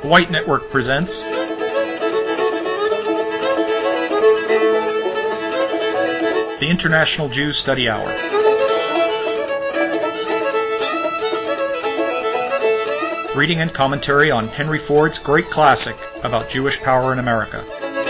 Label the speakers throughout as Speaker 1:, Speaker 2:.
Speaker 1: White Network presents the International Jew Study Hour. Reading and commentary on Henry Ford's great classic about Jewish power in America.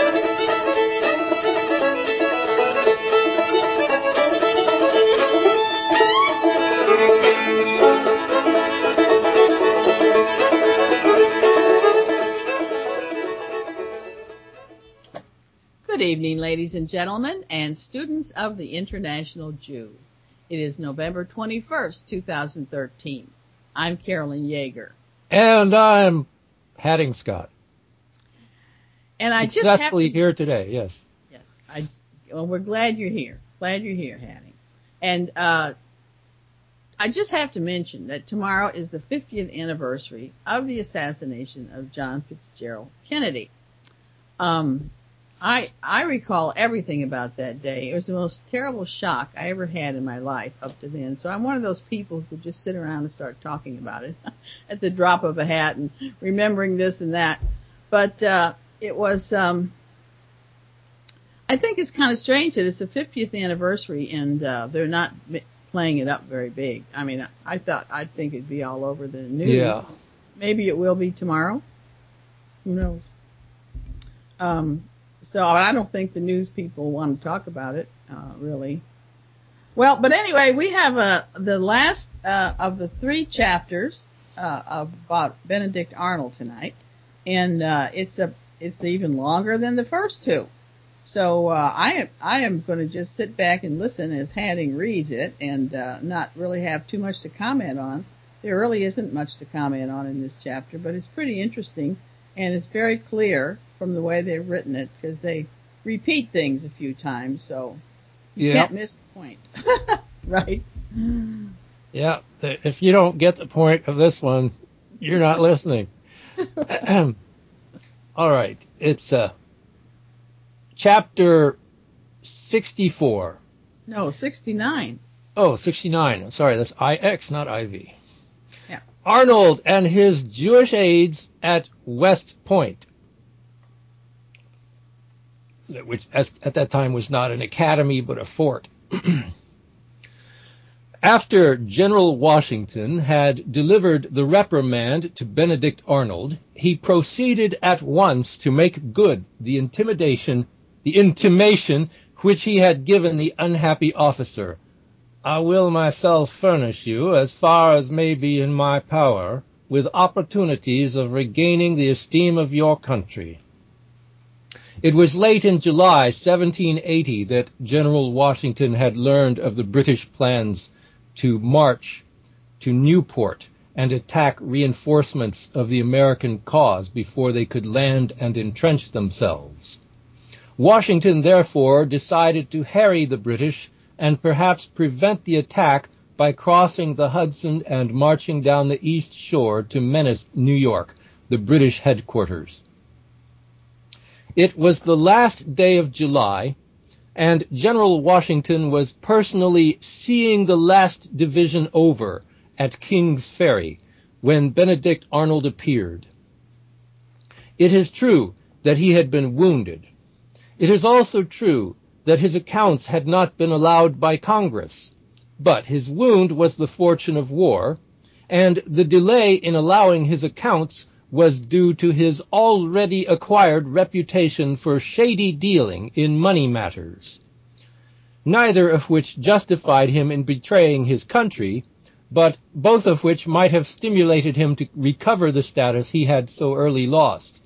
Speaker 2: Good evening, ladies and gentlemen, and students of the International Jew. It is November 21st, 2013. I'm Carolyn Yeager.
Speaker 3: And I'm Hatting Scott.
Speaker 2: And I
Speaker 3: successfully here today, yes.
Speaker 2: Yes. Well, we're glad you're here. Glad you're here, Hatting. And I just have to mention that tomorrow is the 50th anniversary of the assassination of John Fitzgerald Kennedy. I recall everything about that day. It was the most terrible shock I ever had in my life up to then. So I'm one of those people who just sit around and start talking about it at the drop of a hat and remembering this and that. But it was, I think it's kind of strange that it's the 50th anniversary and they're not playing it up very big. I mean, I'd think it'd be all over the news.
Speaker 3: Yeah.
Speaker 2: Maybe it will be tomorrow. Who knows? So I don't think the news people want to talk about it, really. Well, but anyway, we have the last of the three chapters about Benedict Arnold tonight, and it's even longer than the first two. So I am going to just sit back and listen as Hatting reads it, and not really have too much to comment on. There really isn't much to comment on in this chapter, but it's pretty interesting, and it's very clear from the way they've written it, because they repeat things a few times, so you can't miss the point. Right?
Speaker 3: Yeah, if you don't get the point of this one, you're not listening. All right, it's chapter 64.
Speaker 2: No, 69.
Speaker 3: Oh, 69. Sorry, that's IX, not IV.
Speaker 2: Yeah.
Speaker 3: Arnold and his Jewish aides at West Point, which at that time was not an academy but a fort. After General Washington had delivered the reprimand to Benedict Arnold, he proceeded at once to make good the intimation which he had given the unhappy officer. I will myself furnish you, as far as may be in my power, with opportunities of regaining the esteem of your country. It was late in July 1780 that General Washington had learned of the British plans to march to Newport and attack reinforcements of the American cause before they could land and entrench themselves. Washington, therefore, decided to harry the British and perhaps prevent the attack by crossing the Hudson and marching down the east shore to menace New York, the British headquarters. It was the last day of July, and General Washington was personally seeing the last division over at King's Ferry when Benedict Arnold appeared. It is true that he had been wounded. It is also true that his accounts had not been allowed by Congress, but his wound was the fortune of war, and the delay in allowing his accounts was due to his already acquired reputation for shady dealing in money matters, neither of which justified him in betraying his country, but both of which might have stimulated him to recover the status he had so early lost.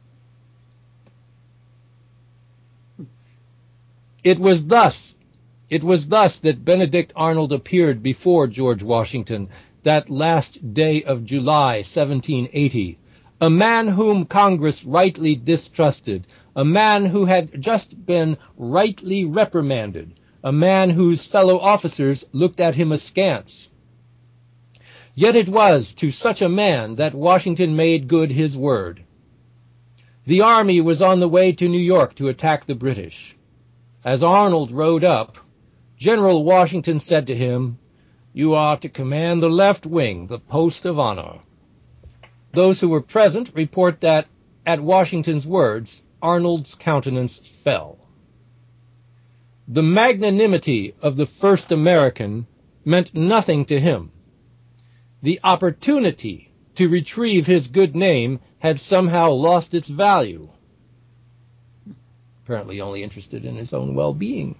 Speaker 3: It was thus that Benedict Arnold appeared before George Washington that last day of July 1780, a man whom Congress rightly distrusted, a man who had just been rightly reprimanded, a man whose fellow officers looked at him askance. Yet it was to such a man that Washington made good his word. The army was on the way to New York to attack the British. As Arnold rode up, General Washington said to him, "You are to command the left wing, the post of honor." Those who were present report that, at Washington's words, Arnold's countenance fell. The magnanimity of the first American meant nothing to him. The opportunity to retrieve his good name had somehow lost its value. Apparently only interested in his own well-being.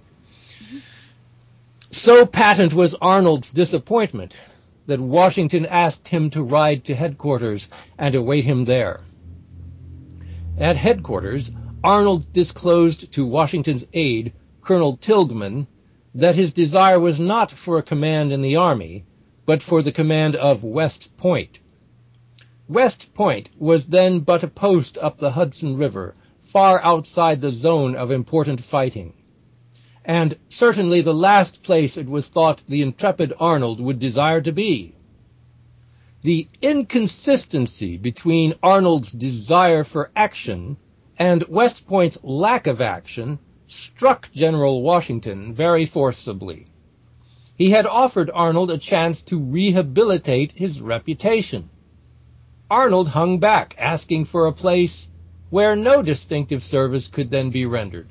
Speaker 3: So patent was Arnold's disappointment that Washington asked him to ride to headquarters and await him there. At headquarters, Arnold disclosed to Washington's aide, Colonel Tilghman, that his desire was not for a command in the Army, but for the command of West Point. West Point was then but a post up the Hudson River, far outside the zone of important fighting, and certainly the last place it was thought the intrepid Arnold would desire to be. The inconsistency between Arnold's desire for action and West Point's lack of action struck General Washington very forcibly. He had offered Arnold a chance to rehabilitate his reputation. Arnold hung back, asking for a place where no distinctive service could then be rendered.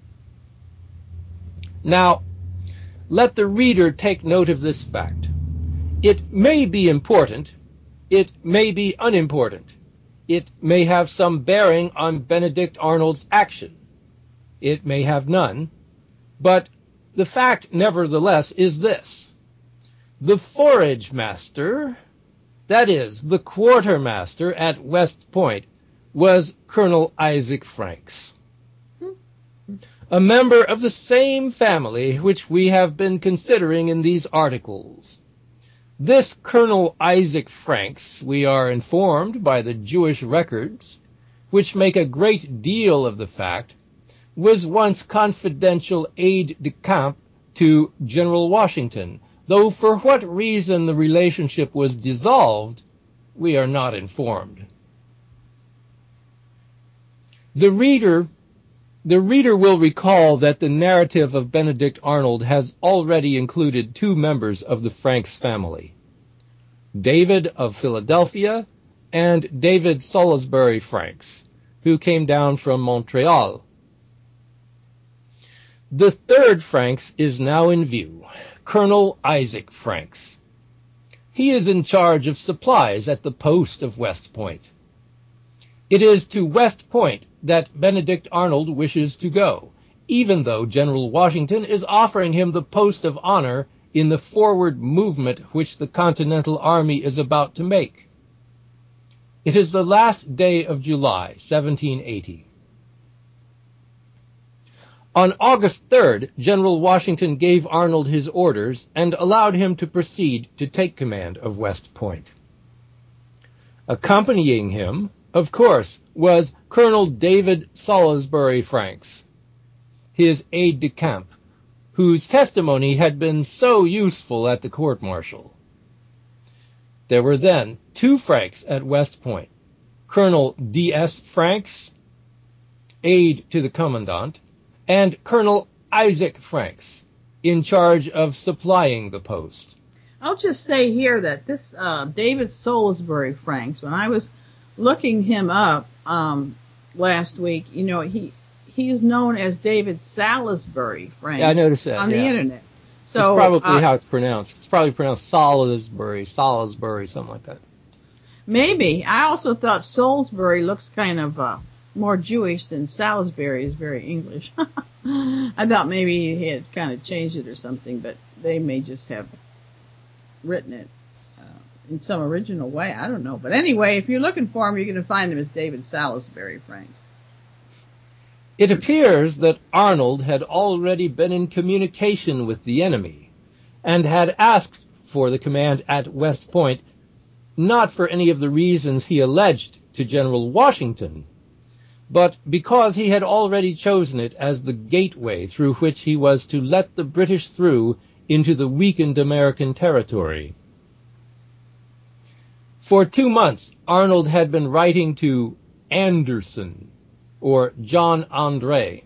Speaker 3: Now, let the reader take note of this fact. It may be important, it may be unimportant, it may have some bearing on Benedict Arnold's action, it may have none, but the fact, nevertheless, is this. The forage master, that is, the quartermaster at West Point, was Colonel Isaac Franks, a member of the same family which we have been considering in these articles. This Colonel Isaac Franks, we are informed by the Jewish records, which make a great deal of the fact, was once confidential aide-de-camp to General Washington, though for what reason the relationship was dissolved, we are not informed. The reader will recall that the narrative of Benedict Arnold has already included two members of the Franks family, David of Philadelphia and David Salisbury Franks, who came down from Montreal. The third Franks is now in view, Colonel Isaac Franks. He is in charge of supplies at the post of West Point. It is to West Point that Benedict Arnold wishes to go, even though General Washington is offering him the post of honor in the forward movement which the Continental Army is about to make. It is the last day of July, 1780. On August 3rd, General Washington gave Arnold his orders and allowed him to proceed to take command of West Point. Accompanying him, of course, was Colonel David Salisbury Franks, his aide-de-camp, whose testimony had been so useful at the court-martial. There were then two Franks at West Point, Colonel D.S. Franks, aide to the commandant, and Colonel Isaac Franks, in charge of supplying the post.
Speaker 2: I'll just say here that this David Salisbury Franks, when I was looking him up last week, you know, he is known as David Salisbury Franks.
Speaker 3: Yeah, I noticed that
Speaker 2: on the internet. So
Speaker 3: it's probably how it's pronounced. It's probably pronounced Salisbury, something like that.
Speaker 2: Maybe. I also thought Salisbury looks kind of more Jewish than Salisbury is very English. I thought maybe he had kind of changed it or something, but they may just have written it in some original way. I don't know. But anyway, if you're looking for him, you're going to find him as David Salisbury Franks.
Speaker 3: It appears that Arnold had already been in communication with the enemy and had asked for the command at West Point, not for any of the reasons he alleged to General Washington, but because he had already chosen it as the gateway through which he was to let the British through into the weakened American territory. For 2 months, Arnold had been writing to Anderson, or John Andre.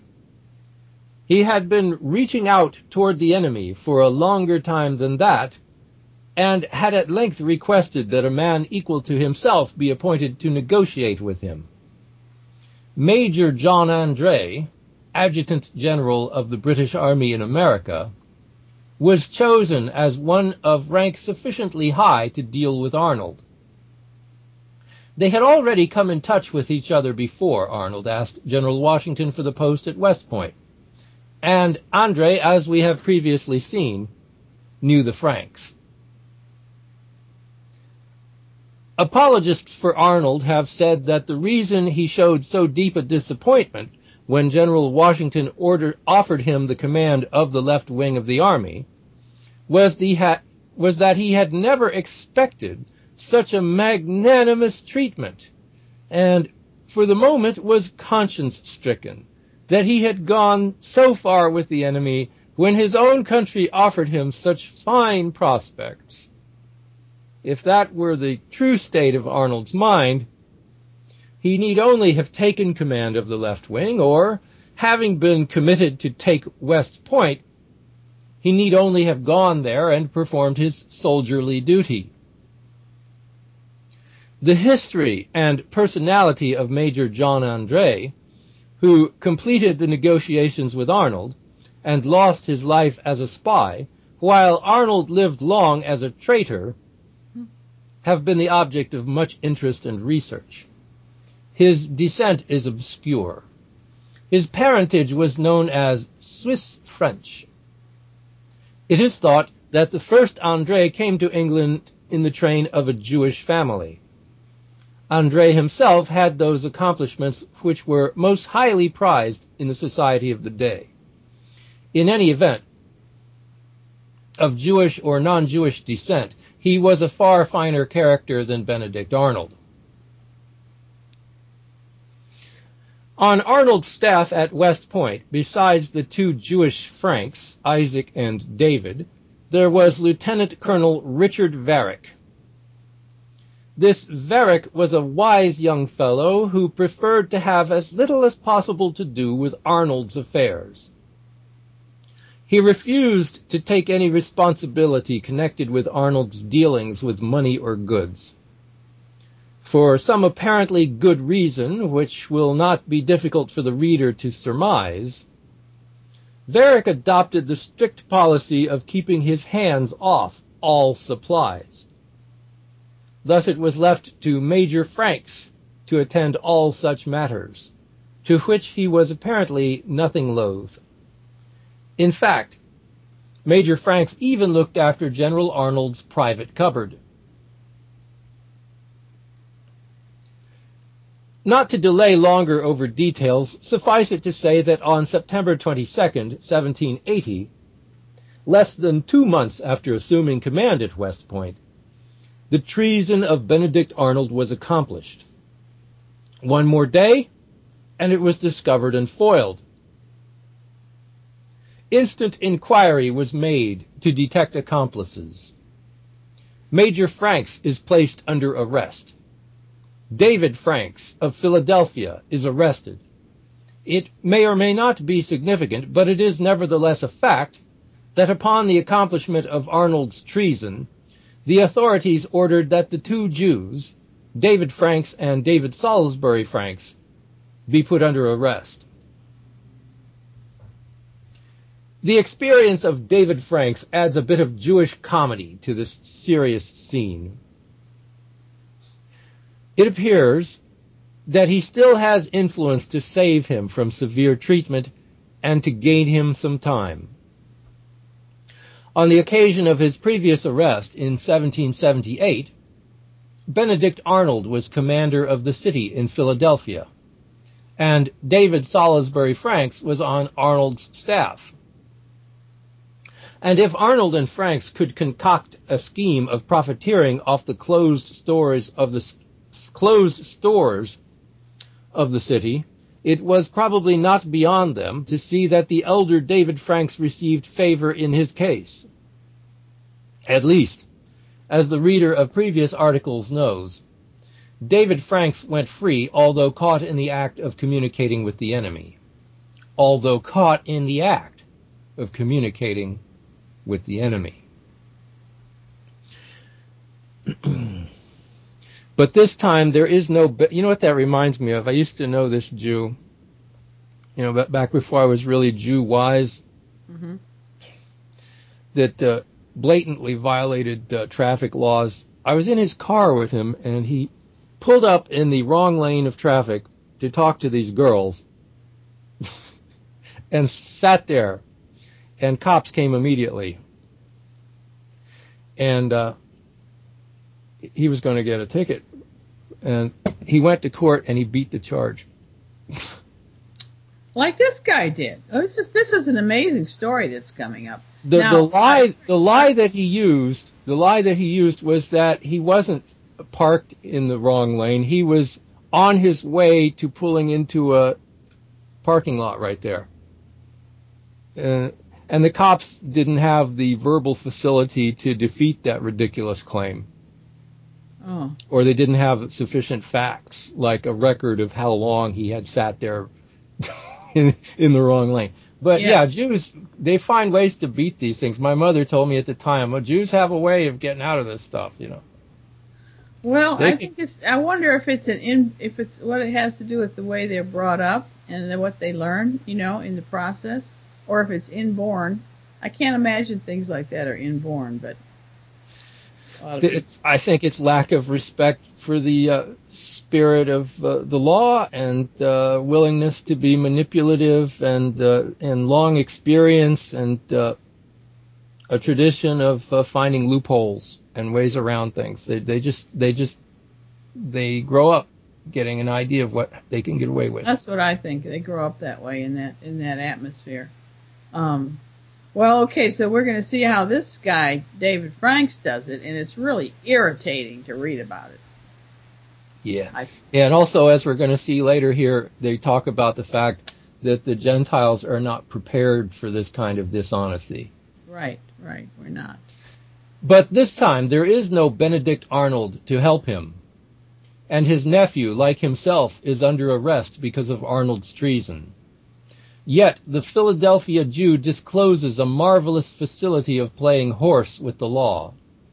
Speaker 3: He had been reaching out toward the enemy for a longer time than that, and had at length requested that a man equal to himself be appointed to negotiate with him. Major John Andre, Adjutant General of the British Army in America, was chosen as one of rank sufficiently high to deal with Arnold. They had already come in touch with each other before Arnold asked General Washington for the post at West Point, and Andre, as we have previously seen, knew the Franks. Apologists for Arnold have said that the reason he showed so deep a disappointment when General Washington offered him the command of the left wing of the army was that he had never expected such a magnanimous treatment, and for the moment was conscience-stricken that he had gone so far with the enemy when his own country offered him such fine prospects. If that were the true state of Arnold's mind, he need only have taken command of the left wing, or, having been committed to take West Point, he need only have gone there and performed his soldierly duty. The history and personality of Major John Andre, who completed the negotiations with Arnold and lost his life as a spy, while Arnold lived long as a traitor, have been the object of much interest and research. His descent is obscure. His parentage was known as Swiss French. It is thought that the first Andre came to England in the train of a Jewish family. Andre himself had those accomplishments which were most highly prized in the society of the day. In any event, of Jewish or non-Jewish descent, he was a far finer character than Benedict Arnold. On Arnold's staff at West Point, besides the two Jewish Franks, Isaac and David, there was Lieutenant Colonel Richard Varick. This Varick was a wise young fellow who preferred to have as little as possible to do with Arnold's affairs. He refused to take any responsibility connected with Arnold's dealings with money or goods. For some apparently good reason, which will not be difficult for the reader to surmise, Varick adopted the strict policy of keeping his hands off all supplies. Thus it was left to Major Franks to attend all such matters, to which he was apparently nothing loath. In fact, Major Franks even looked after General Arnold's private cupboard. Not to delay longer over details, suffice it to say that on September 22nd, 1780, less than 2 months after assuming command at West Point, the treason of Benedict Arnold was accomplished. One more day, and it was discovered and foiled. Instant inquiry was made to detect accomplices. Major Franks is placed under arrest. David Franks of Philadelphia is arrested. It may or may not be significant, but it is nevertheless a fact that upon the accomplishment of Arnold's treason, the authorities ordered that the two Jews, David Franks and David Salisbury Franks, be put under arrest. The experience of David Franks adds a bit of Jewish comedy to this serious scene. It appears that he still has influence to save him from severe treatment and to gain him some time. On the occasion of his previous arrest in 1778, Benedict Arnold was commander of the city in Philadelphia, and David Salisbury Franks was on Arnold's staff. And if Arnold and Franks could concoct a scheme of profiteering off the closed stores of the city, it was probably not beyond them to see that the elder David Franks received favor in his case. At least, as the reader of previous articles knows, David Franks went free, although caught in the act of communicating with the enemy. Although caught in the act of communicating with the enemy. But this time there is no, you know what that reminds me of? I used to know this Jew, back before I was really Jew-wise,
Speaker 2: Mm-hmm.
Speaker 3: that blatantly violated traffic laws. I was in his car with him, and he pulled up in the wrong lane of traffic to talk to these girls and sat there, and cops came immediately. And he was going to get a ticket, and he went to court and he beat the charge.
Speaker 2: Like this guy did. Oh, this is an amazing story that's coming up.
Speaker 3: The lie that he used was that he wasn't parked in the wrong lane. He was on his way to pulling into a parking lot right there. And the cops didn't have the verbal facility to defeat that ridiculous claim.
Speaker 2: Oh.
Speaker 3: Or they didn't have sufficient facts, like a record of how long he had sat there in the wrong lane. But yeah, Jews, they find ways to beat these things. My mother told me at the time, well, Jews have a way of getting out of this stuff,
Speaker 2: Well, I wonder if it's what it has to do with the way they're brought up and what they learn, in the process, or if it's inborn. I can't imagine things like that are inborn, but
Speaker 3: I think it's lack of respect for the spirit of the law and willingness to be manipulative and long experience and a tradition of finding loopholes and ways around things. They grow up getting an idea of what they can get away with.
Speaker 2: That's what I think. They grow up that way in that atmosphere. Well, okay, so we're going to see how this guy, David Franks, does it, and it's really irritating to read about it.
Speaker 3: Yeah. And also, as we're going to see later here, they talk about the fact that the Gentiles are not prepared for this kind of dishonesty.
Speaker 2: Right, we're not.
Speaker 3: But this time, there is no Benedict Arnold to help him. And his nephew, like himself, is under arrest because of Arnold's treason. Yet the Philadelphia Jew discloses a marvelous facility of playing horse with the law.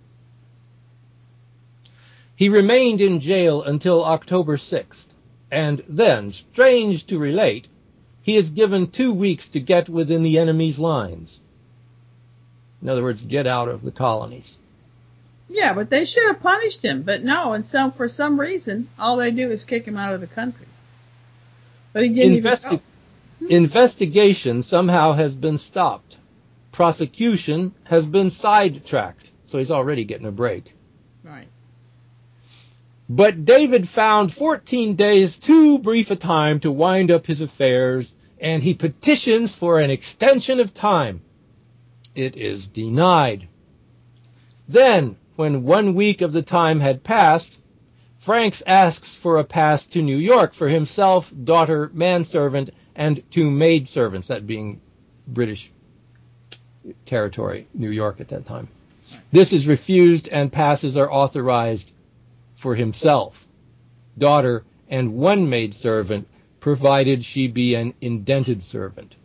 Speaker 3: He remained in jail until October 6th, and then, strange to relate, he is given 2 weeks to get within the enemy's lines. In other words, get out of the colonies.
Speaker 2: Yeah, but they should have punished him, but no, and for some reason, all they do is kick him out of the country. But he didn't even go.
Speaker 3: Investigation somehow has been stopped. Prosecution has been sidetracked. So he's already getting a break.
Speaker 2: Right.
Speaker 3: But David found 14 days too brief a time to wind up his affairs, and he petitions for an extension of time. It is denied. Then, when 1 week of the time had passed, Franks asks for a pass to New York for himself, daughter, manservant, and 2 maidservants, that being British territory, New York at that time. This is refused, and passes are authorized for himself, daughter, and 1 maidservant, provided she be an indented servant.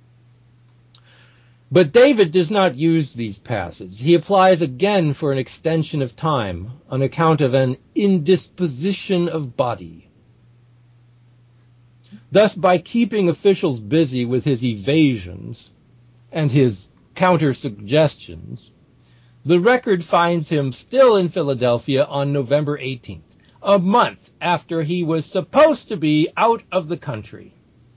Speaker 3: But David does not use these passes. He applies again for an extension of time on account of an indisposition of body. Thus, by keeping officials busy with his evasions and his counter-suggestions, the record finds him still in Philadelphia on November 18th, a month after he was supposed to be out of the country.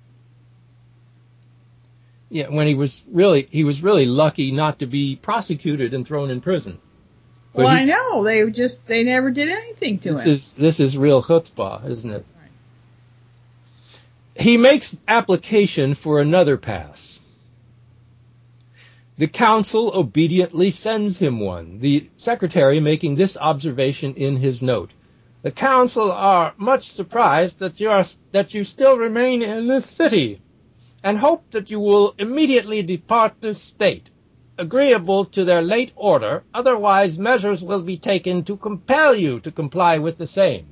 Speaker 3: Yeah, when he was really lucky not to be prosecuted and thrown in prison.
Speaker 2: But I know, they never did anything to him.
Speaker 3: This is real chutzpah, isn't it? He makes application for another pass. The council obediently sends him one, the secretary making this observation in his note. The council are much surprised that you still remain in this city, and hope that you will immediately depart this state, agreeable to their late order, otherwise measures will be taken to compel you to comply with the same.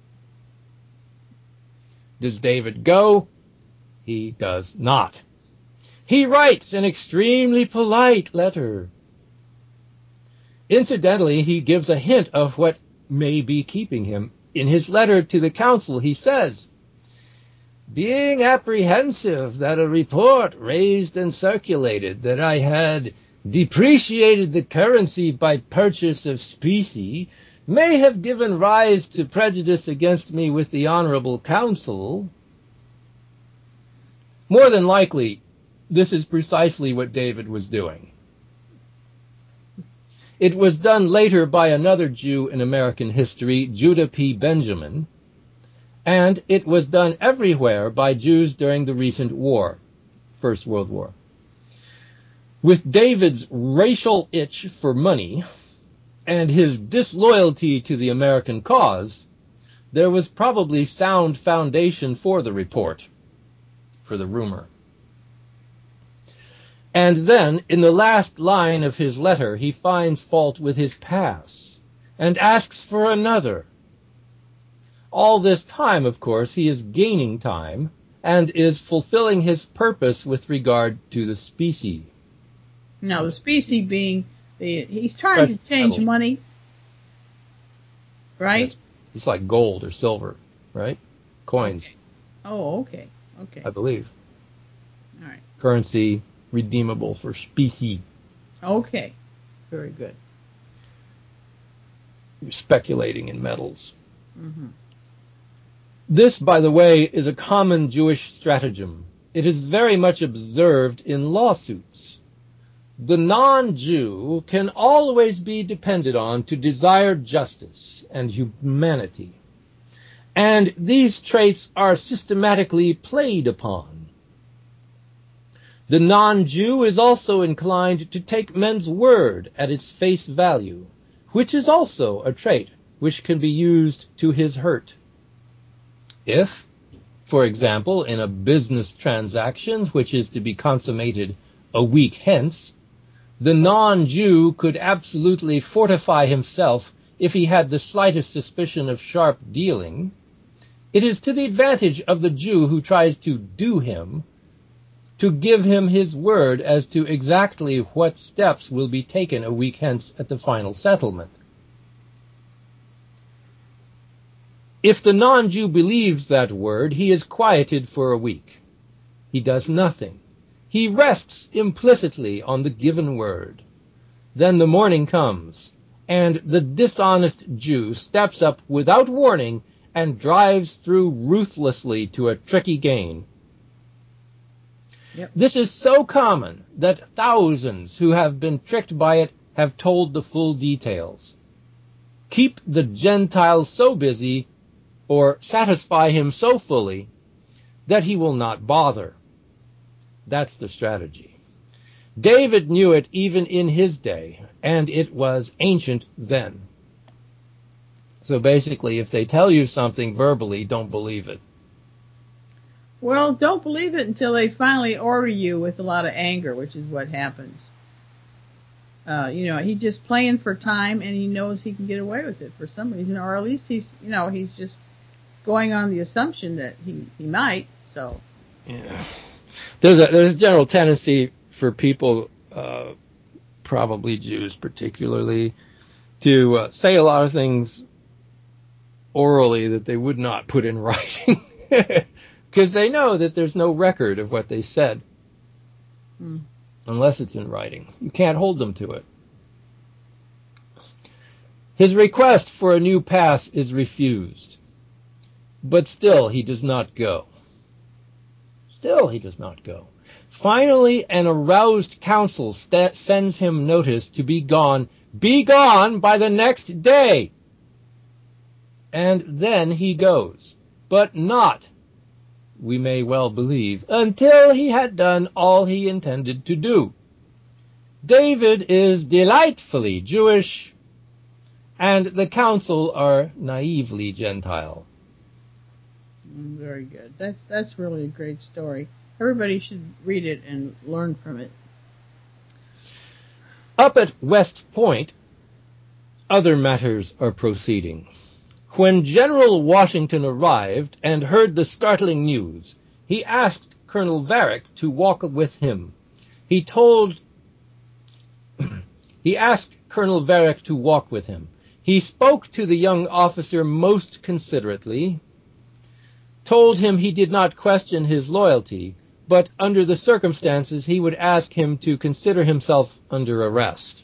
Speaker 3: Does David go? He does not. He writes an extremely polite letter. Incidentally, he gives a hint of what may be keeping him. In his letter to the council, he says, being apprehensive that a report raised and circulated that I had depreciated the currency by purchase of specie may have given rise to prejudice against me with the honorable council. More than likely, this is precisely what David was doing. It was done later by another Jew in American history, Judah P. Benjamin, and it was done everywhere by Jews during the recent war, First World War. With David's racial itch for money and his disloyalty to the American cause, there was probably sound foundation for the report, for the rumor. And then, in the last line of his letter, he finds fault with his pass and asks for another. All this time, of course, he is gaining time and is fulfilling his purpose with regard to the specie.
Speaker 2: Now, the specie being he's trying to change
Speaker 3: metal.
Speaker 2: money, right?
Speaker 3: It's like gold or silver, right? Coins.
Speaker 2: Okay. Oh, okay. Okay.
Speaker 3: I believe.
Speaker 2: All right.
Speaker 3: Currency redeemable for specie.
Speaker 2: Okay. Very good.
Speaker 3: You're speculating in metals.
Speaker 2: Mm-hmm.
Speaker 3: This, by the way, is a common Jewish stratagem. It is very much observed in lawsuits. The non-Jew can always be depended on to desire justice and humanity. And these traits are systematically played upon. The non-Jew is also inclined to take men's word at its face value, which is also a trait which can be used to his hurt. If, for example, in a business transaction which is to be consummated a week hence, the non-Jew could absolutely fortify himself if he had the slightest suspicion of sharp dealing, it is to the advantage of the Jew who tries to do him to give him his word as to exactly what steps will be taken a week hence at the final settlement. If the non-Jew believes that word, he is quieted for a week. He does nothing. He rests implicitly on the given word. Then the morning comes, and the dishonest Jew steps up without warning and drives through ruthlessly to a tricky gain.
Speaker 2: Yep.
Speaker 3: This is so common that thousands who have been tricked by it have told the full details. Keep the Gentile so busy, or satisfy him so fully, that he will not bother. That's the strategy. David knew it even in his day, and it was ancient then. So basically, if they tell you something verbally, don't believe it.
Speaker 2: Well, don't believe it until they finally order you with a lot of anger, which is what happens. He's just playing for time, and he knows he can get away with it for some reason, or at least he's just going on the assumption that he might. So,
Speaker 3: yeah, there's a general tendency for people, probably Jews particularly, to say a lot of things orally that they would not put in writing. Because they know that there's no record of what they said. Unless it's in writing. You can't hold them to it. His request for a new pass is refused. But still he does not go. Finally, an aroused council sends him notice to be gone by the next day. And then he goes. But not, we may well believe, until he had done all he intended to do. David is delightfully Jewish, and the council are naively Gentile.
Speaker 2: Very good. That's really a great story. Everybody should read it and learn from it.
Speaker 3: Up at West Point, other matters are proceeding. When General Washington arrived and heard the startling news, he asked Colonel Varick to walk with him. He told He asked Colonel Varick to walk with him. He spoke to the young officer most considerately, told him he did not question his loyalty, but under the circumstances he would ask him to consider himself under arrest.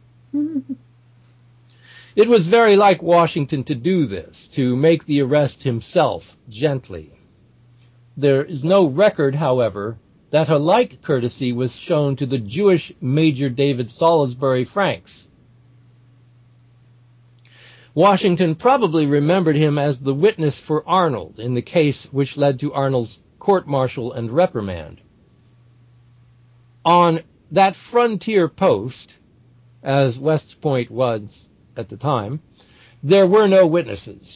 Speaker 3: It was very like Washington to do this, to make the arrest himself gently. There is no record, however, that a like courtesy was shown to the Jewish Major David Salisbury Franks. Washington probably remembered him as the witness for Arnold in the case which led to Arnold's court-martial and reprimand. On that frontier post, as West Point was at the time, there were no witnesses.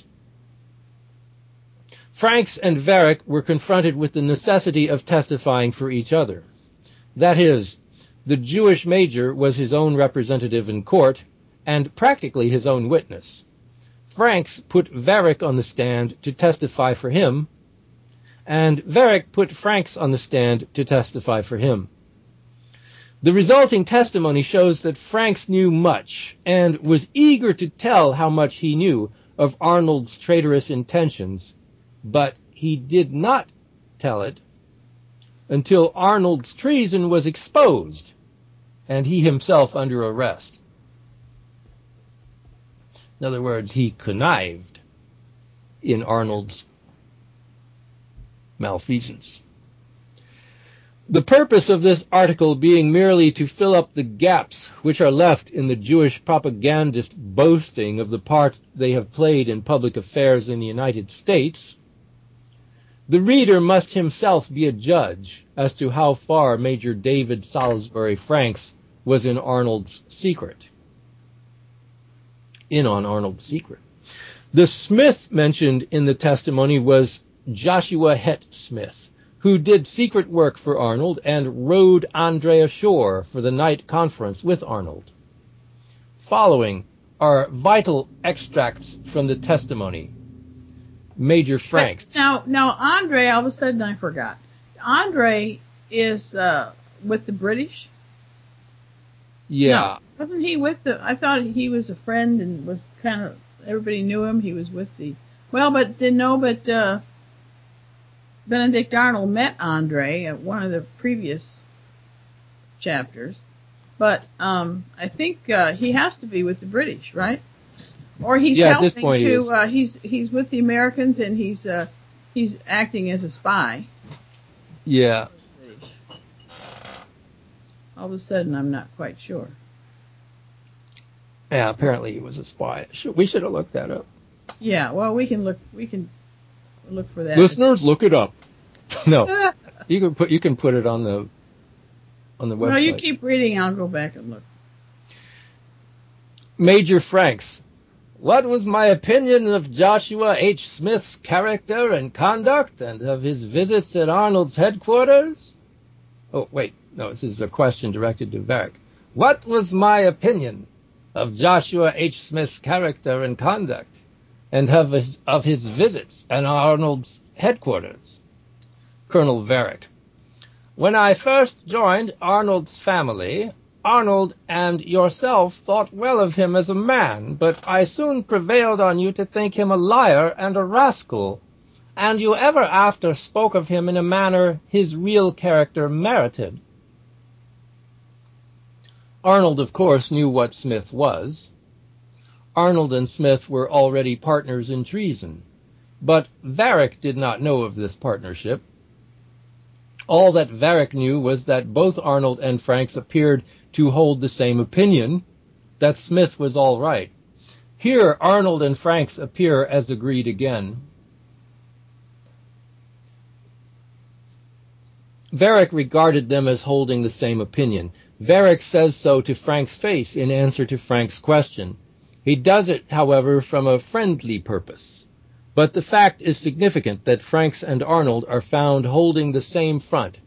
Speaker 3: Franks and Varick were confronted with the necessity of testifying for each other. That is, the Jewish major was his own representative in court and practically his own witness. Franks put Varick on the stand to testify for him, and Varick put Franks on the stand to testify for him. The resulting testimony shows that Franks knew much and was eager to tell how much he knew of Arnold's traitorous intentions, but he did not tell it until Arnold's treason was exposed and he himself under arrest. In other words, he connived in Arnold's malfeasance. The purpose of this article being merely to fill up the gaps which are left in the Jewish propagandist boasting of the part they have played in public affairs in the United States, the reader must himself be a judge as to how far Major David Salisbury Franks was in on Arnold's secret. The Smith mentioned in the testimony was Joshua Het Smith, who did secret work for Arnold and rowed Andre ashore for the night conference with Arnold. Following are vital extracts from the testimony. Major Franks.
Speaker 2: But now Andre, all of a sudden I forgot. Andre is with the British?
Speaker 3: Yeah.
Speaker 2: No, wasn't he with I thought he was a friend and was kind of, everybody knew him. He was with Benedict Arnold met Andre at one of the previous chapters. But I think he has to be with the British, right? Or he's helping
Speaker 3: at this point
Speaker 2: to he's with the Americans and he's acting as a spy.
Speaker 3: Yeah.
Speaker 2: All of a sudden I'm not quite sure.
Speaker 3: Yeah, apparently he was a spy. We should have looked that up.
Speaker 2: Yeah, well we can look for that.
Speaker 3: Listeners, look it up. No. you can put it on the website.
Speaker 2: No, you keep reading, I'll go back and look.
Speaker 3: Major Franks. What was my opinion of Joshua H. Smith's character and conduct and of his visits at Arnold's headquarters? Oh, wait. No, this is a question directed to Varick. What was my opinion of Joshua H. Smith's character and conduct and of his visits at Arnold's headquarters? Colonel Varick. When I first joined Arnold's family, Arnold and yourself thought well of him as a man, but I soon prevailed on you to think him a liar and a rascal, and you ever after spoke of him in a manner his real character merited. Arnold, of course, knew what Smith was. Arnold and Smith were already partners in treason, but Varick did not know of this partnership. All that Varick knew was that both Arnold and Franks appeared to hold the same opinion, that Smith was all right. Here, Arnold and Franks appear as agreed again. Varick regarded them as holding the same opinion. Varick says so to Frank's face in answer to Frank's question. He does it, however, from a friendly purpose. But the fact is significant that Franks and Arnold are found holding the same front.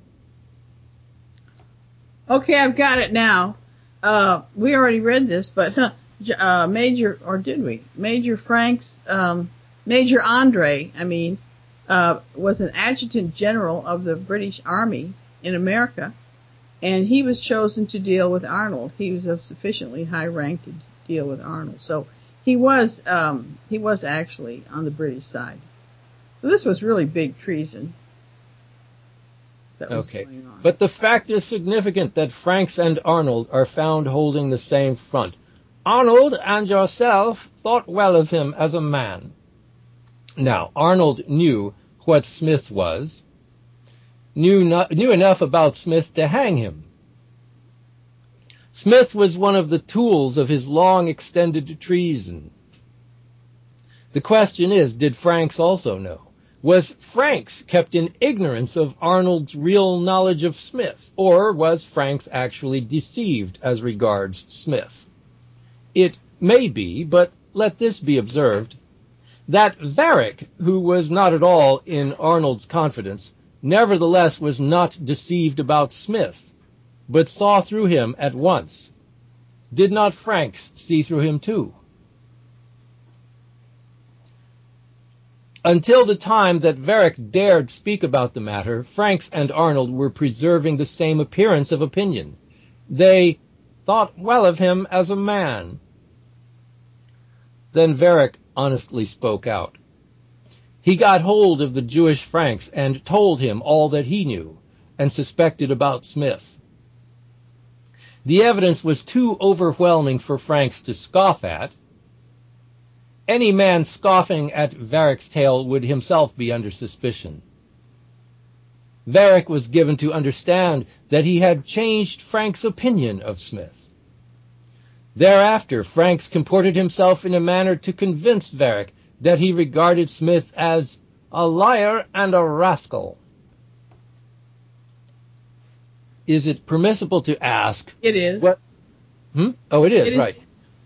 Speaker 2: Okay, I've got it now. We already read this, but Major Franks, Major Andre, was an adjutant general of the British Army in America. And he was chosen to deal with Arnold. He was of sufficiently high rank to deal with Arnold. So he was actually on the British side. So this was really big treason that was going on.
Speaker 3: But the fact is significant that Franks and Arnold are found holding the same front. Arnold and yourself thought well of him as a man. Now, Arnold knew what Smith was, knew enough about Smith to hang him. Smith was one of the tools of his long-extended treason. The question is, did Franks also know? Was Franks kept in ignorance of Arnold's real knowledge of Smith, or was Franks actually deceived as regards Smith? It may be, but let this be observed, that Varick, who was not at all in Arnold's confidence, nevertheless was not deceived about Smith, but saw through him at once. Did not Franks see through him too? Until the time that Varick dared speak about the matter, Franks and Arnold were preserving the same appearance of opinion. They thought well of him as a man. Then Varick honestly spoke out. He got hold of the Jewish Franks and told him all that he knew and suspected about Smith. The evidence was too overwhelming for Franks to scoff at. Any man scoffing at Varick's tale would himself be under suspicion. Varick was given to understand that he had changed Frank's opinion of Smith. Thereafter, Franks comported himself in a manner to convince Varick that he regarded Smith as a liar and a rascal. Is it permissible to ask?
Speaker 2: It is.
Speaker 3: What? Oh, it is,
Speaker 2: It is.
Speaker 3: right.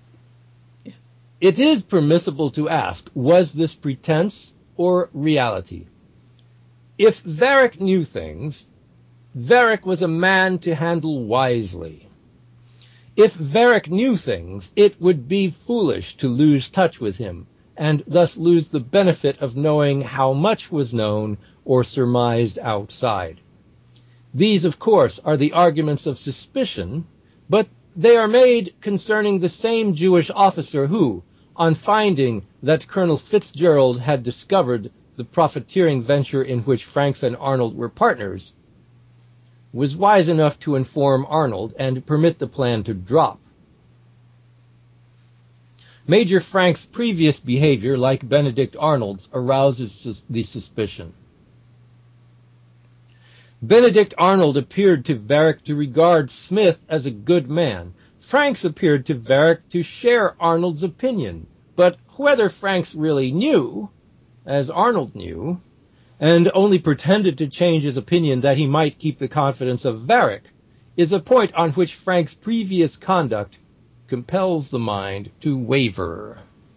Speaker 3: It is permissible to ask, was this pretense or reality? If Varick knew things, Varick was a man to handle wisely. If Varick knew things, it would be foolish to lose touch with him, and thus lose the benefit of knowing how much was known or surmised outside. These, of course, are the arguments of suspicion, but they are made concerning the same Jewish officer who, on finding that Colonel Fitzgerald had discovered the profiteering venture in which Franks and Arnold were partners, was wise enough to inform Arnold and permit the plan to drop. Major Frank's previous behavior, like Benedict Arnold's, arouses the suspicion. Benedict Arnold appeared to Varick to regard Smith as a good man. Franks appeared to Varick to share Arnold's opinion, but whether Franks really knew, as Arnold knew, and only pretended to change his opinion that he might keep the confidence of Varick, is a point on which Frank's previous conduct compels the mind to waver.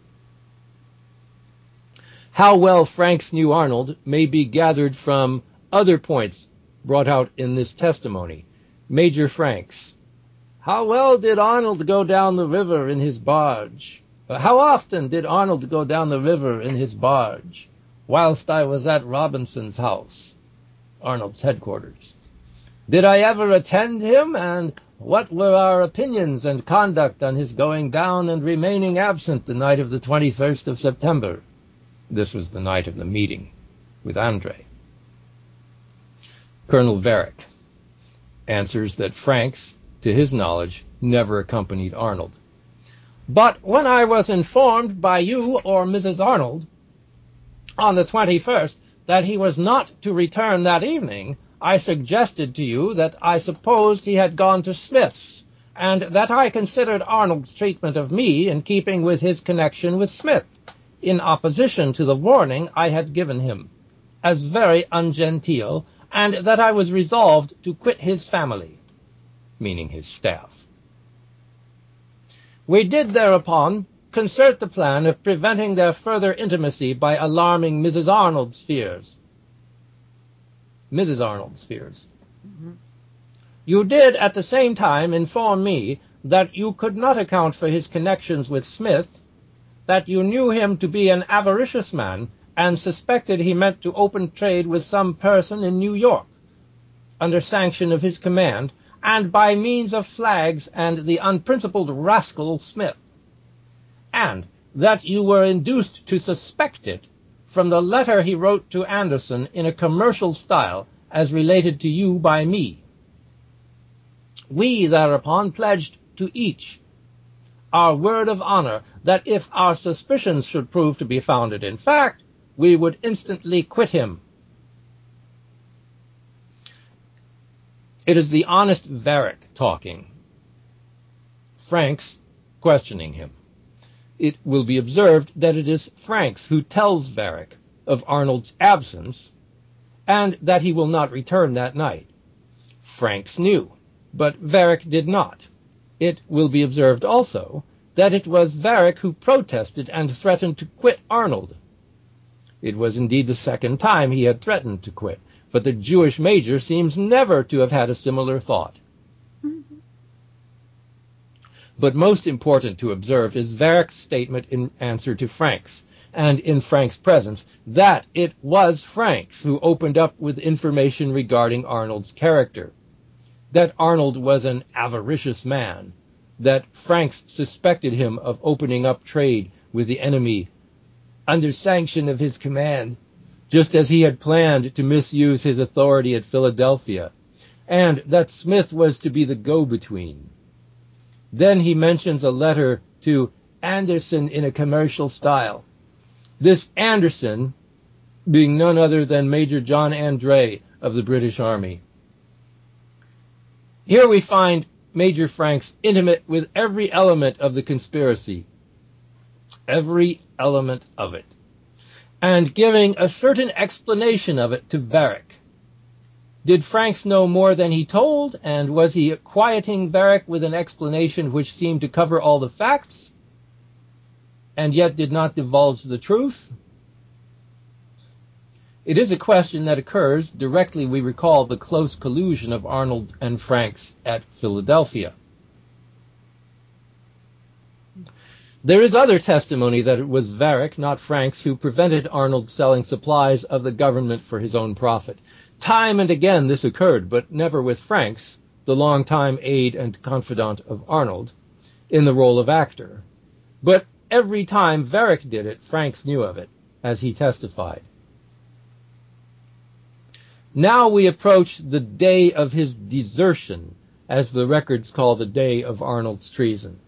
Speaker 3: How well Franks knew Arnold may be gathered from other points brought out in this testimony. Major Franks: how well did Arnold go down the river in his barge? How often did Arnold go down the river in his barge? Whilst I was at Robinson's house, Arnold's headquarters. Did I ever attend him, and what were our opinions and conduct on his going down and remaining absent the night of the 21st of September? This was the night of the meeting with Andre. Colonel Varick answers that Franks, to his knowledge, never accompanied Arnold. But when I was informed by you or Mrs. Arnold on the 21st that he was not to return that evening, I suggested to you that I supposed he had gone to Smith's, and that I considered Arnold's treatment of me in keeping with his connection with Smith, in opposition to the warning I had given him, as very ungenteel, and that I was resolved to quit his family, meaning his staff. We did thereupon concert the plan of preventing their further intimacy by alarming Mrs. Arnold's fears. Mrs. Arnold's fears. Mm-hmm. You did at the same time inform me that you could not account for his connections with Smith, that you knew him to be an avaricious man, and suspected he meant to open trade with some person in New York, under sanction of his command, and by means of flags and the unprincipled rascal Smith, and that you were induced to suspect it from the letter he wrote to Anderson in a commercial style as related to you by me. We thereupon pledged to each our word of honor that if our suspicions should prove to be founded in fact, we would instantly quit him. It is the honest Varick talking, Franks questioning him. It will be observed that it is Franks who tells Varick of Arnold's absence and that he will not return that night. Franks knew, but Varick did not. It will be observed also that it was Varick who protested and threatened to quit Arnold. It was indeed the second time he had threatened to quit, but the Jewish major seems never to have had a similar thought. But most important to observe is Varick's statement in answer to Franks, and in Franks' presence, that it was Franks who opened up with information regarding Arnold's character, that Arnold was an avaricious man, that Franks suspected him of opening up trade with the enemy under sanction of his command, just as he had planned to misuse his authority at Philadelphia, and that Smith was to be the go-between. Then he mentions a letter to Anderson in a commercial style. This Anderson being none other than Major John André of the British Army. Here we find Major Franks intimate with every element of the conspiracy, every element of it, and giving a certain explanation of it to Varick. Did Franks know more than he told, and was he quieting Varick with an explanation which seemed to cover all the facts, and yet did not divulge the truth? It is a question that occurs directly we recall the close collusion of Arnold and Franks at Philadelphia. There is other testimony that it was Varick, not Franks, who prevented Arnold selling supplies of the government for his own profit. Time and again this occurred, but never with Franks, the longtime aide and confidant of Arnold, in the role of actor. But every time Varick did it, Franks knew of it, as he testified. Now we approach the day of his desertion, as the records call the day of Arnold's treason.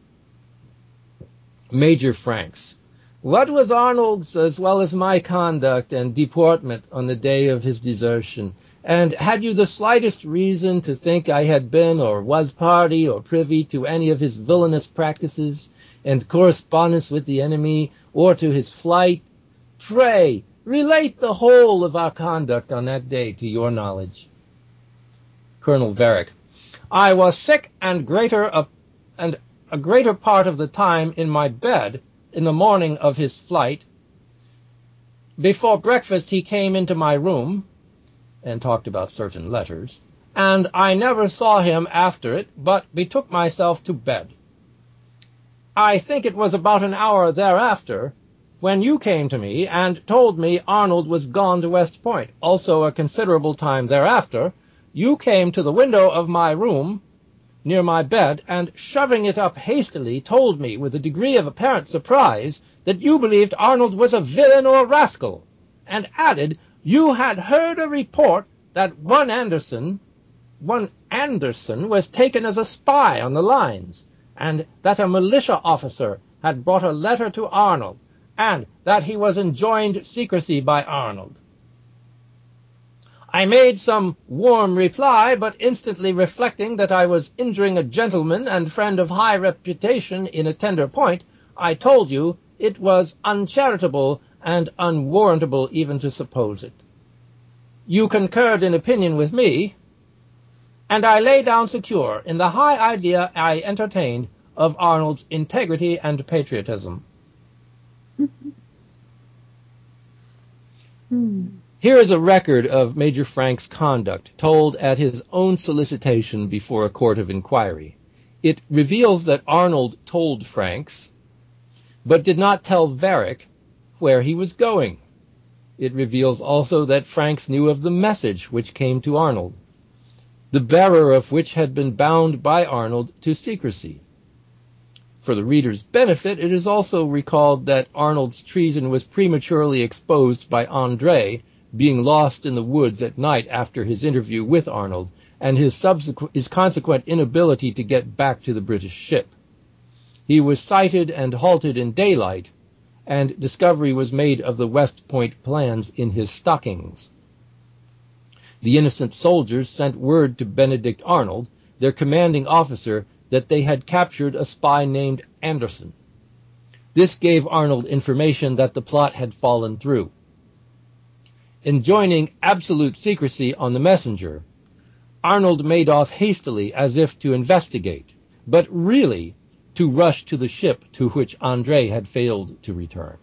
Speaker 3: Major Franks: what was Arnold's as well as my conduct and deportment on the day of his desertion? And had you the slightest reason to think I had been or was party or privy to any of his villainous practices and correspondence with the enemy, or to his flight? Pray, relate the whole of our conduct on that day to your knowledge. Colonel Varick: I was sick and a greater part of the time in my bed in the morning of his flight. Before breakfast he came into my room and talked about certain letters, and I never saw him after it, but betook myself to bed. I think it was about an hour thereafter when you came to me and told me Arnold was gone to West Point. Also a considerable time thereafter, you came to the window of my room near my bed, and shoving it up hastily, told me with a degree of apparent surprise that you believed Arnold was a villain or rascal, and added you had heard a report that one Anderson was taken as a spy on the lines, and that a militia officer had brought a letter to Arnold, and that he was enjoined secrecy by Arnold. I made some warm reply, but instantly reflecting that I was injuring a gentleman and friend of high reputation in a tender point, I told you it was uncharitable and unwarrantable even to suppose it. You concurred in opinion with me, and I lay down secure in the high idea I entertained of Arnold's integrity and patriotism. Here is a record of Major Franks' conduct, told at his own solicitation before a court of inquiry. It reveals that Arnold told Franks, but did not tell Varick where he was going. It reveals also that Franks knew of the message which came to Arnold. the bearer of which had been bound by Arnold to secrecy. For the reader's benefit, it is also recalled that Arnold's treason was prematurely exposed by André being lost in the woods at night after his interview with Arnold, and his consequent inability to get back to the British ship. He was sighted and halted in daylight, and discovery was made of the West Point plans in his stockings. The innocent soldiers sent word to Benedict Arnold, their commanding officer, that they had captured a spy named Anderson. This gave Arnold information that the plot had fallen through. Enjoining absolute secrecy on the messenger, Arnold made off hastily as if to investigate, but really to rush to the ship to which André had failed to return.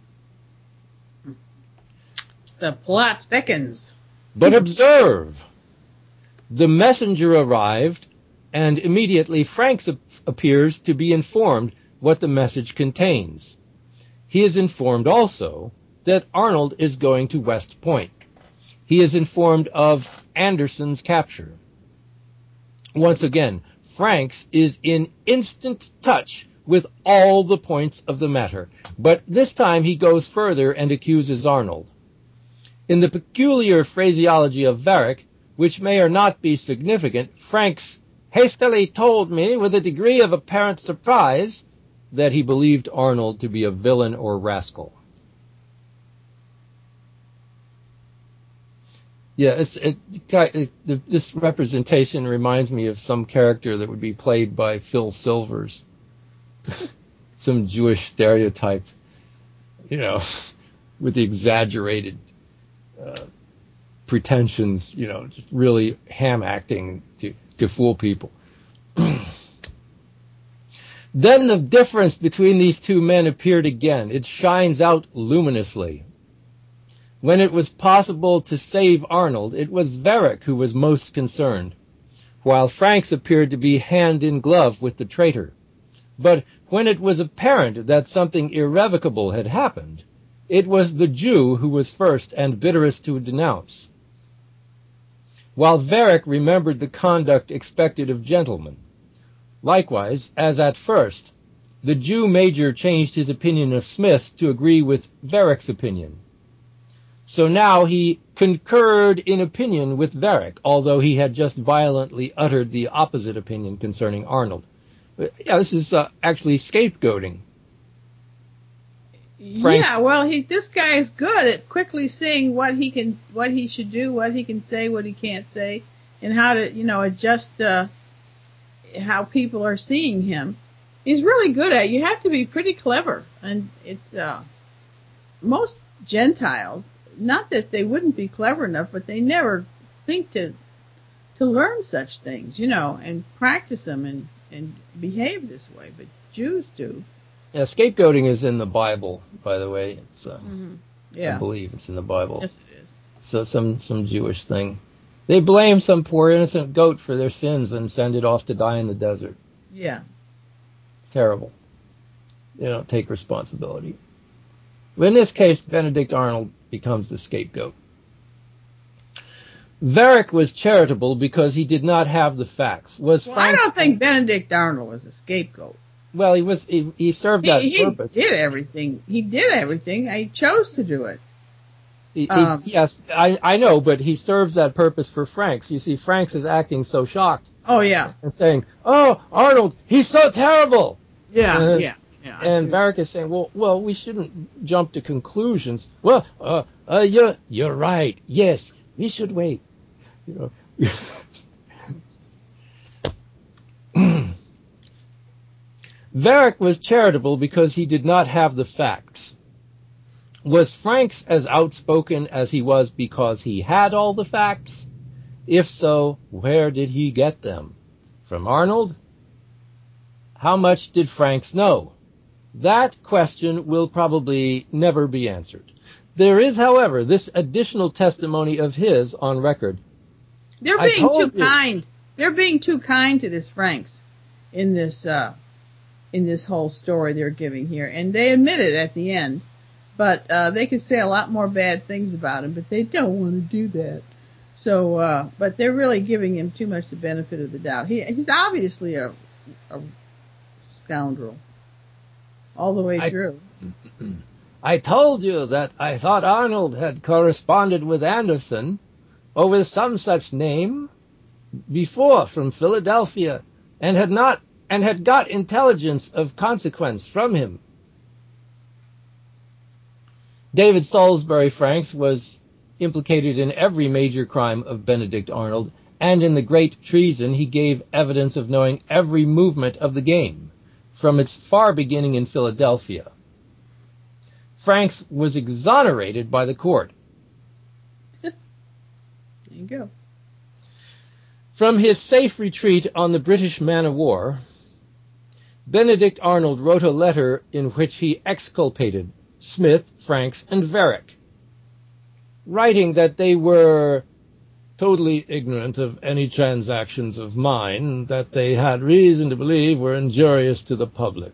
Speaker 2: The plot thickens.
Speaker 3: But observe! The messenger arrived, and immediately Franks appears to be informed what the message contains. He is informed also that Arnold is going to West Point. He is informed of Anderson's capture. Once again, Franks is in instant touch with all the points of the matter, but this time he goes further and accuses Arnold. In the peculiar phraseology of Varick, which may or not be significant, Franks hastily told me with a degree of apparent surprise that he believed Arnold to be a villain or rascal. Yeah, this representation reminds me of some character that would be played by Phil Silvers. Some Jewish stereotype, with the exaggerated pretensions, just really ham acting to fool people. Then the difference between these two men appeared again. It shines out luminously. When it was possible to save Arnold, it was Varick who was most concerned, while Franks appeared to be hand in glove with the traitor. But when it was apparent that something irrevocable had happened, it was the Jew who was first and bitterest to denounce. While Varick remembered the conduct expected of gentlemen. Likewise, as at first, the Jew major changed his opinion of Smith to agree with Varick's opinion. So now he concurred in opinion with Varick, although he had just violently uttered the opposite opinion concerning Arnold. Yeah, this is actually scapegoating.
Speaker 2: Yeah, well, this guy is good at quickly seeing what he should do, what he can say, what he can't say, and how to, adjust how people are seeing him. He's really good at it. You have to be pretty clever, and it's most Gentiles. Not that they wouldn't be clever enough, but they never think to learn such things, and practice them and behave this way. But Jews do.
Speaker 3: Yeah, scapegoating is in the Bible, by the way. It's
Speaker 2: yeah.
Speaker 3: I believe it's in the Bible.
Speaker 2: Yes, it is.
Speaker 3: So some Jewish thing. They blame some poor innocent goat for their sins and send it off to die in the desert.
Speaker 2: Yeah.
Speaker 3: Terrible. They don't take responsibility. But in this case, Benedict Arnold becomes the scapegoat. Varick was charitable because he did not have the facts.
Speaker 2: I don't think Benedict Arnold was a scapegoat.
Speaker 3: Well, he served that purpose.
Speaker 2: He did everything. He chose to do it.
Speaker 3: Yes, I know, but he serves that purpose for Franks. You see, Franks is acting so shocked.
Speaker 2: Oh, yeah.
Speaker 3: And saying, "Oh, Arnold, he's so terrible."
Speaker 2: Yeah, yeah.
Speaker 3: And Varick is saying, well, we shouldn't jump to conclusions. Well, you're right. Yes, we should wait. Varick was charitable because he did not have the facts. Was Franks as outspoken as he was because he had all the facts? If so, where did he get them? From Arnold? How much did Franks know? That question will probably never be answered. There is, however, this additional testimony of his on record.
Speaker 2: They're being too kind. They're being too kind to this Franks in this whole story they're giving here, and they admit it at the end. But they could say a lot more bad things about him, but they don't want to do that. So, but they're really giving him too much the benefit of the doubt. He's obviously a scoundrel all the way through.
Speaker 3: I told you that I thought Arnold had corresponded with Anderson, or with some such name, before from Philadelphia, and had got intelligence of consequence from him. David Salisbury Franks was implicated in every major crime of Benedict Arnold, and in the great treason he gave evidence of knowing every movement of the game, from its far beginning in Philadelphia. Franks was exonerated by the court.
Speaker 2: There you go.
Speaker 3: From his safe retreat on the British man-of-war, Benedict Arnold wrote a letter in which he exculpated Smith, Franks, and Varick, writing that they were totally ignorant of any transactions of mine that they had reason to believe were injurious to the public.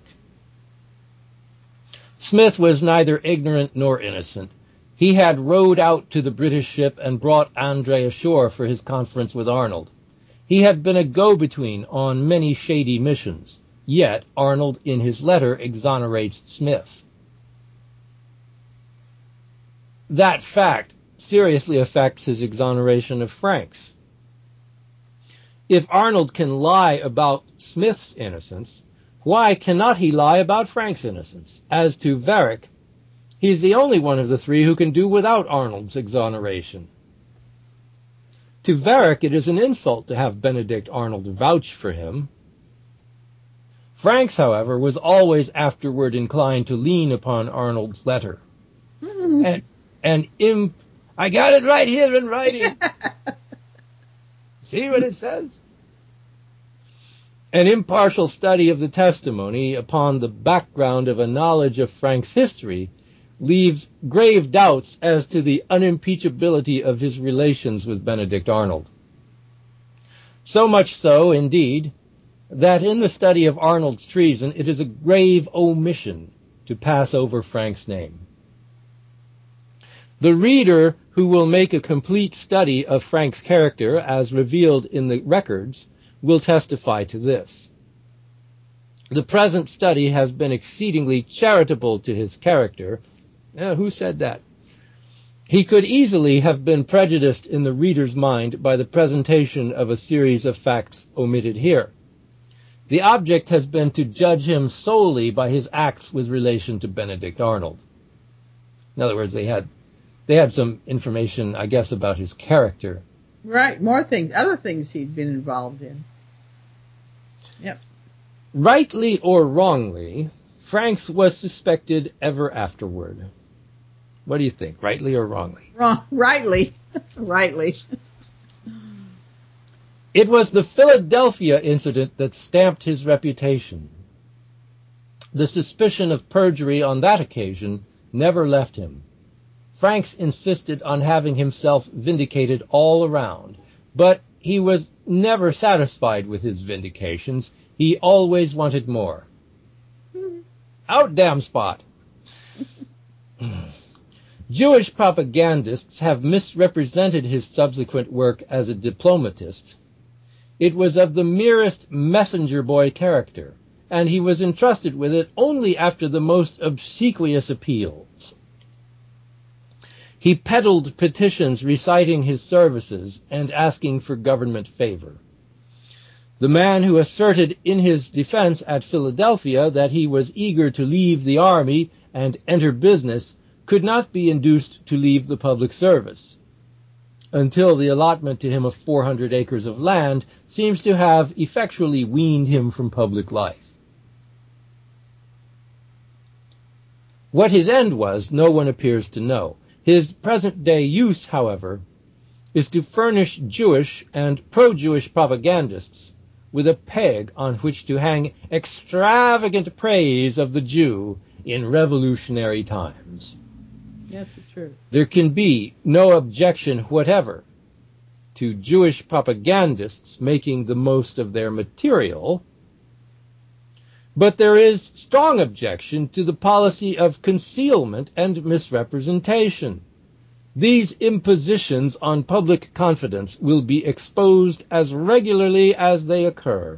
Speaker 3: Smith was neither ignorant nor innocent. He had rowed out to the British ship and brought Andre ashore for his conference with Arnold. He had been a go-between on many shady missions, yet Arnold in his letter exonerates Smith. That fact seriously affects his exoneration of Franks. If Arnold can lie about Smith's innocence, why cannot he lie about Frank's innocence? As to Varick, he's the only one of the three who can do without Arnold's exoneration. To Varick, it is an insult to have Benedict Arnold vouch for him. Franks, however, was always afterward inclined to lean upon Arnold's letter. I got it right here in writing. See what it says? An impartial study of the testimony upon the background of a knowledge of Frank's history leaves grave doubts as to the unimpeachability of his relations with Benedict Arnold. So much so, indeed, that in the study of Arnold's treason it is a grave omission to pass over Frank's name. The reader who will make a complete study of Frank's character as revealed in the records will testify to this. The present study has been exceedingly charitable to his character. Who said that? He could easily have been prejudiced in the reader's mind by the presentation of a series of facts omitted here. The object has been to judge him solely by his acts with relation to Benedict Arnold. In other words, they had some information, I guess, about his character.
Speaker 2: Right, more things, other things he'd been involved in. Yep.
Speaker 3: Rightly or wrongly, Franks was suspected ever afterward. What do you think, rightly or wrongly?
Speaker 2: Rightly. Rightly.
Speaker 3: It was the Philadelphia incident that stamped his reputation. The suspicion of perjury on that occasion never left him. Franks insisted on having himself vindicated all around, but he was never satisfied with his vindications. He always wanted more. Out, damn spot! Jewish propagandists have misrepresented his subsequent work as a diplomatist. It was of the merest messenger boy character, and he was entrusted with it only after the most obsequious appeals. He peddled petitions reciting his services and asking for government favor. The man who asserted in his defense at Philadelphia that he was eager to leave the army and enter business could not be induced to leave the public service, until the allotment to him of 400 acres of land seems to have effectually weaned him from public life. What his end was, no one appears to know. His present-day use, however, is to furnish Jewish and pro-Jewish propagandists with a peg on which to hang extravagant praise of the Jew in revolutionary times.
Speaker 2: That's the truth.
Speaker 3: There can be no objection whatever to Jewish propagandists making the most of their material, but there is strong objection to the policy of concealment and misrepresentation. These impositions on public confidence will be exposed as regularly as they occur.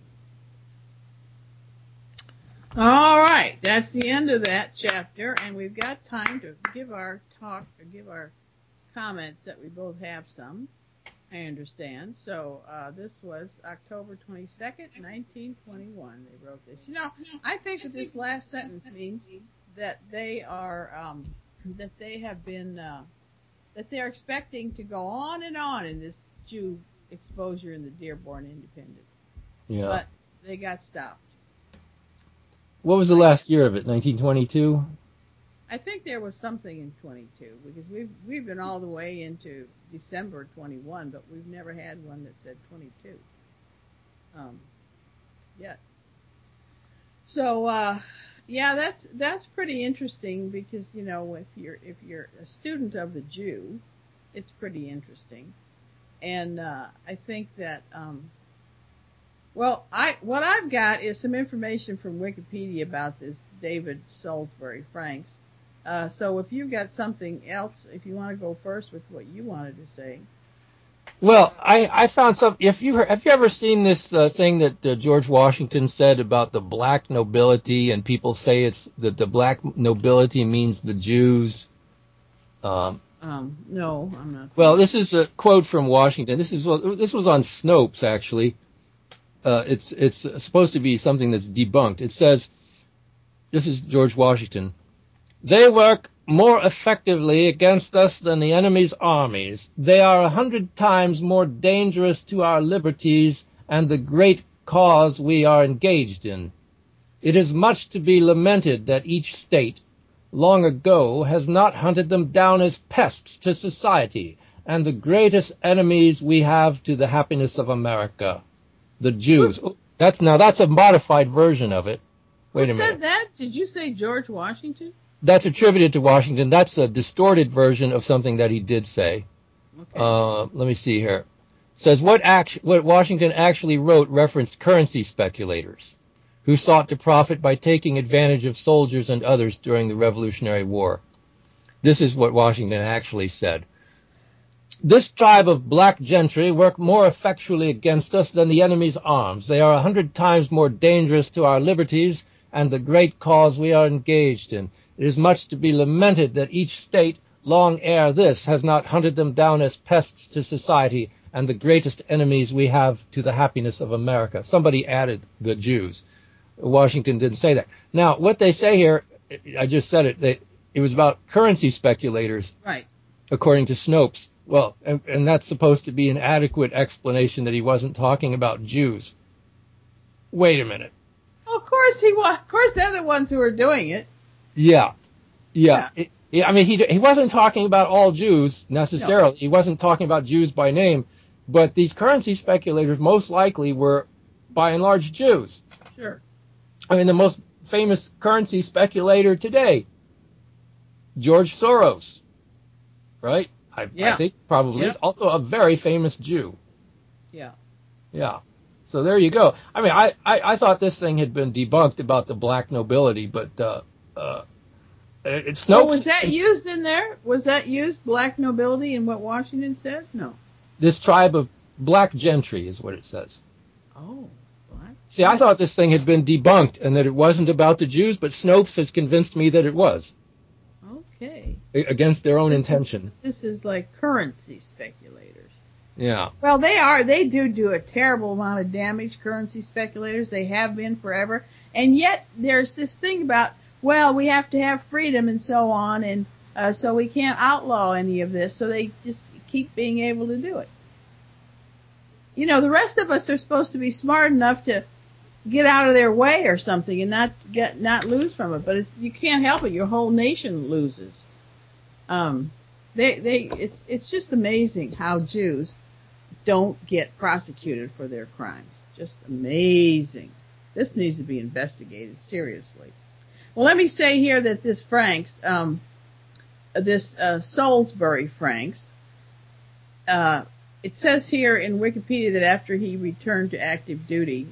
Speaker 2: All right, that's the end of that chapter, and we've got time to give our comments that we both have some, I understand. So this was October 22nd, 1921. They wrote this. I think that this last sentence means that they are that they have been that they're expecting to go on and on in this Jew exposure in the Dearborn Independent.
Speaker 3: Yeah.
Speaker 2: But they got stopped.
Speaker 3: What was the last year of it? 1922?
Speaker 2: I think there was something in 22 because we've been all the way into December 21, but we've never had one that said 22 yet. So yeah, that's pretty interesting because if you're a student of the Jew, it's pretty interesting, and I think that what I've got is some information from Wikipedia about this David Salisbury Franks. So if you've got something else, if you want to go first with what you wanted to say.
Speaker 3: Well, I found some. Have you ever seen this thing that George Washington said about the black nobility, and people say it's that the black nobility means the Jews?
Speaker 2: No, I'm not.
Speaker 3: Well, this is a quote from Washington. This was on Snopes actually. It's supposed to be something that's debunked. It says, this is George Washington. They work more effectively against us than the enemy's armies. They are 100 times more dangerous to our liberties and the great cause we are engaged in. It is much to be lamented that each state, long ago, has not hunted them down as pests to society and the greatest enemies we have to the happiness of America, the Jews. That's a modified version of it. Wait a minute.
Speaker 2: Who said that? Did you say George Washington?
Speaker 3: That's attributed to Washington. That's a distorted version of something that he did say.
Speaker 2: Okay.
Speaker 3: Let me see here. It says what Washington actually wrote referenced currency speculators who sought to profit by taking advantage of soldiers and others during the Revolutionary War. This is what Washington actually said. This tribe of black gentry work more effectually against us than the enemy's arms. They are 100 times more dangerous to our liberties and the great cause we are engaged in. It is much to be lamented that each state, long ere this, has not hunted them down as pests to society and the greatest enemies we have to the happiness of America. Somebody added the Jews. Washington didn't say that. Now, what they say here, I just said it, it was about currency speculators,
Speaker 2: right?
Speaker 3: According to Snopes. Well, and that's supposed to be an adequate explanation that he wasn't talking about Jews. Wait a minute.
Speaker 2: Of course he was. Of course they're the ones who are doing it.
Speaker 3: Yeah. I mean, he wasn't talking about all Jews necessarily. No. He wasn't talking about Jews by name, but these currency speculators most likely were, by and large, Jews.
Speaker 2: Sure.
Speaker 3: I mean, the most famous currency speculator today, George Soros, right? I think probably is also a very famous Jew.
Speaker 2: Yeah.
Speaker 3: Yeah. So there you go. I mean, I thought this thing had been debunked about the black nobility, but it's no.
Speaker 2: So was that used in there? Was that used, black nobility, in what Washington said? No.
Speaker 3: This tribe of black gentry is what it says.
Speaker 2: Oh, black.
Speaker 3: See, I thought this thing had been debunked and that it wasn't about the Jews, but Snopes has convinced me that it was.
Speaker 2: Okay.
Speaker 3: Against their own intention.
Speaker 2: This is like currency speculators.
Speaker 3: Yeah.
Speaker 2: Well, they do a terrible amount of damage, currency speculators. They have been forever. And yet there's this thing about, well, we have to have freedom and so on, and so we can't outlaw any of this, so they just keep being able to do it. You know, the rest of us are supposed to be smart enough to get out of their way or something and not lose from it, but you can't help it. Your whole nation loses. It's just amazing how Jews don't get prosecuted for their crimes. Just amazing. This needs to be investigated seriously. Well, let me say here that this Franks, Salisbury Franks, it says here in Wikipedia that after he returned to active duty,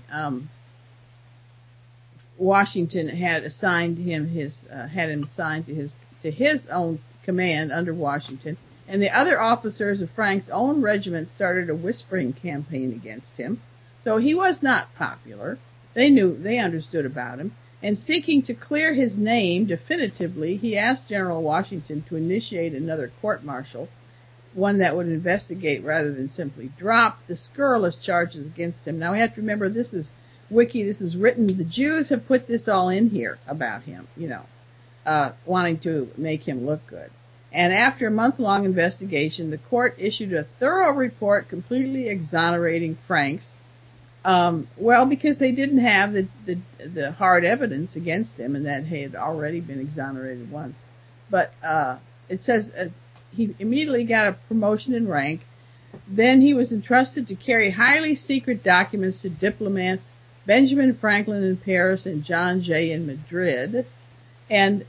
Speaker 2: Washington had assigned him his to his own command under Washington, and the other officers of Frank's own regiment started a whispering campaign against him. So he was not popular. They understood about him. And seeking to clear his name definitively, he asked General Washington to initiate another court-martial, one that would investigate rather than simply drop the scurrilous charges against him. Now we have to remember, this is written, the Jews have put this all in here about him, wanting to make him look good. And after a month-long investigation, the court issued a thorough report completely exonerating Franks. Because they didn't have the hard evidence against him, and that he had already been exonerated once. But it says he immediately got a promotion in rank. Then he was entrusted to carry highly secret documents to diplomats Benjamin Franklin in Paris and John Jay in Madrid. And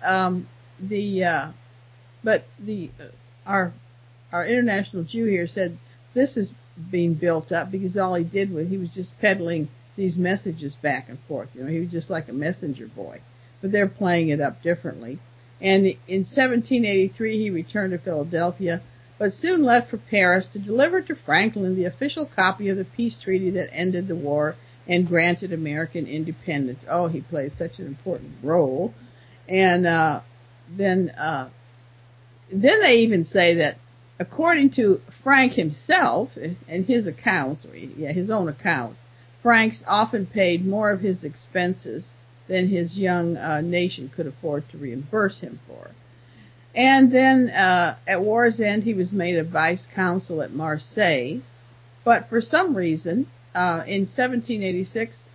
Speaker 2: our international Jew here said this is being built up because all he did was he was just peddling these messages back and forth. He was just like a messenger boy. But they're playing it up differently. And in 1783 he returned to Philadelphia, but soon left for Paris to deliver to Franklin the official copy of the peace treaty that ended the war and granted American independence. Oh, he played such an important role. And then they even say that according to Frank himself and his accounts, his own account, Franks often paid more of his expenses than his young nation could afford to reimburse him for. And then at war's end, he was made a vice consul at Marseille. But for some reason, in 1786,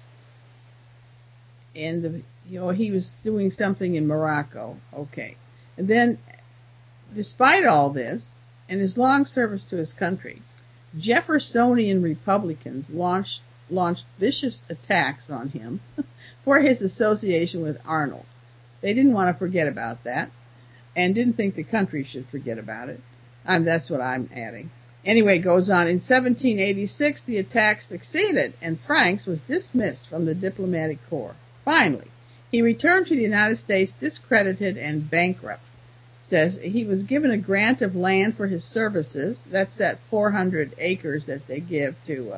Speaker 2: he was doing something in Morocco. Okay. And then, despite all this, and his long service to his country, Jeffersonian Republicans launched vicious attacks on him for his association with Arnold. They didn't want to forget about that, and didn't think the country should forget about it. That's what I'm adding. Anyway, it goes on. In 1786, the attack succeeded, and Franks was dismissed from the diplomatic corps. Finally, he returned to the United States discredited and bankrupt. Says he was given a grant of land for his services. That's that 400 acres that they give to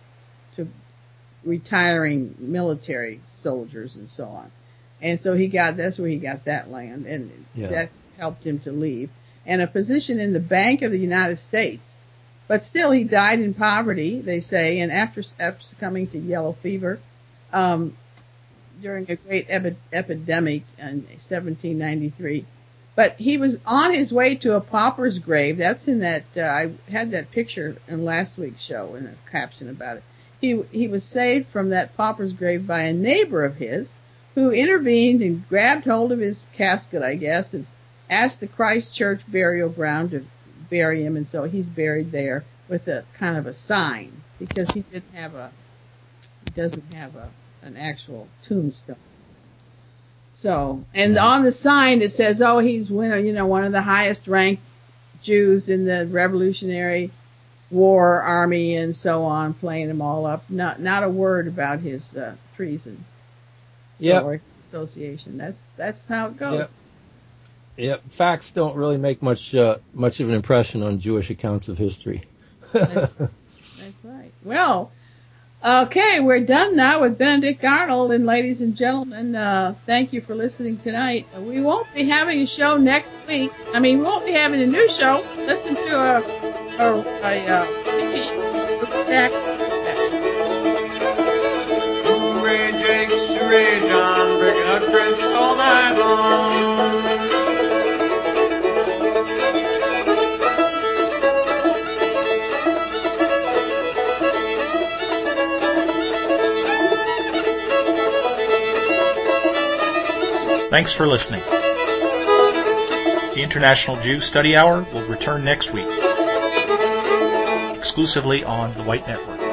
Speaker 2: retiring military soldiers and so on. And so that's where he got that land, and that helped him to leave. And a position in the Bank of the United States. But still, he died in poverty, they say, and after succumbing to yellow fever, during a great epidemic in 1793. But he was on his way to a pauper's grave. That's in that, I had that picture in last week's show in a caption about it. He was saved from that pauper's grave by a neighbor of his who intervened and grabbed hold of his casket, I guess, and asked the Christ Church burial ground to bury him. And so he's buried there with a kind of a sign because he doesn't have an actual tombstone. So, and on the sign it says, oh, he's one of the highest ranked Jews in the Revolutionary War Army and so on, playing them all up. Not a word about his treason. Or association. That's how it goes.
Speaker 3: Yep. Facts don't really make much of an impression on Jewish accounts of history.
Speaker 2: That's right. Well, okay, we're done now with Benedict Arnold, and ladies and gentlemen, thank you for listening tonight. We won't be having a show next week. We won't be having a new show. Listen to a repeat.
Speaker 4: Hooray, Jake, hooray, John, bringing up drinks all night long.
Speaker 1: Thanks for listening. The International Jew Study Hour will return next week, exclusively on the White Network.